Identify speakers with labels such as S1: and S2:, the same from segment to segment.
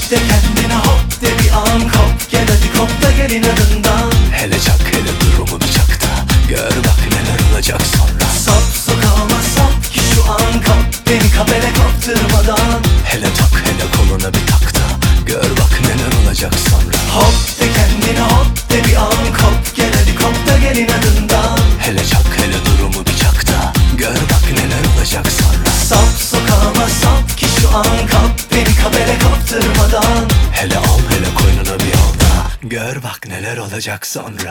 S1: de kendine hop de bir an kop. Gel hadi kop da gel inadından.
S2: Hele çak hele durumu bir çak da gör bak neler olacak sonra.
S1: Sap sokağıma sap ki şu an kap. Beni kabele kaptırmadan.
S2: Hele tak hele koluna bir tak da gör bak neler olacak sonra.
S1: Hop de kendine hop de bir an kop. Gel hadi kop da gel inadından.
S2: Hele çak hele durumu bir çak da gör bak neler olacak sonra.
S1: Sap sokağıma sap ki şu an kap. Beni kabele kaptırmadan.
S2: Hele al hele koynuna bir al da gör bak neler olacak sonra.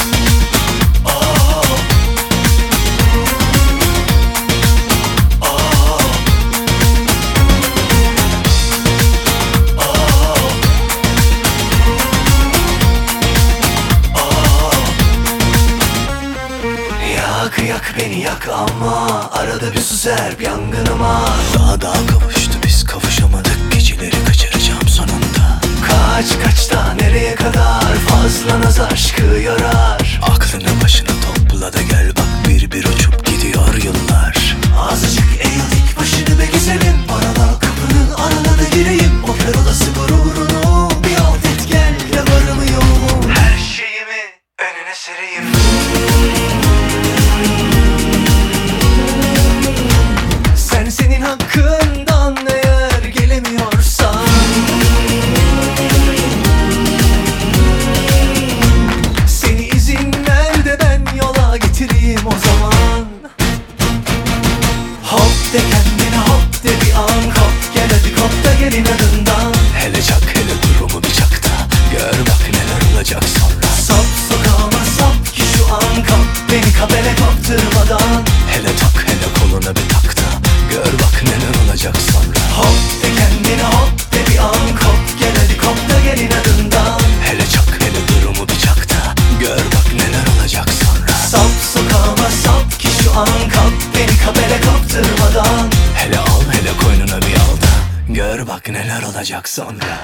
S1: Yak yak beni yak ama arada bir su serp yangınıma.
S2: Daha kavuştu biz kavuşamadık, geceleri kaçıracağım sonunda.
S1: Kaç da nereye kadar fazla naz aşkı yorar.
S2: Aklını başına topla da gel bak bir uçup gidiyor yıllar.
S1: Azıcık eğil dik başını be güzelim. Bana da kapının arana da gireyim. O perolası gururunu bir alt et gel. Ne varımı yoğumu her şeyimi önüne sereyim. Sen senin hakkından eğer gelemiyorsan, seni izin ver de ben yola getireyim o zaman. Hop de kendine hop de bir an kop. Gel hadi kop da gel inadından.
S2: Hele çak hele durumu bir çak da gör bak neler olacak sonra.
S1: Sap sokağıma sap ki şu an kap. Beni kabele kaptırmadan.
S2: Hele tak hele koluna bir tak da gör bak neler olacak sonra.
S1: Hop de kendine hop de bir an kop. Gel hadi kop da gel inadından.
S2: Hele çak hele durumu bir çak da gör bak neler olacak sonra.
S1: Sap sokağıma sap ki şu an kap. Beni kabele kaptırmadan.
S2: Hele al hele koynuna bir al da gör bak neler olacak sonra.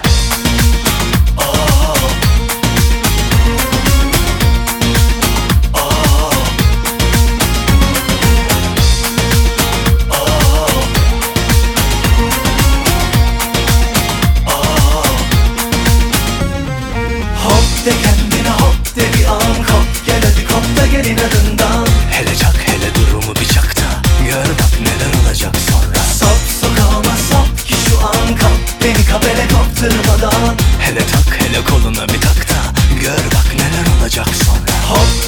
S1: Hop de kendine hop de bir an kop. Gel hadi kop da gel inadından.
S2: Hele çak hele durumu bir çak da gör bak neler olacak sonra.
S1: Sap sokağıma sap ki şu an kap. Beni kabele kaptırmadan.
S2: Hele tak hele koluna bir tak da gör bak neler olacak sonra.
S1: Hop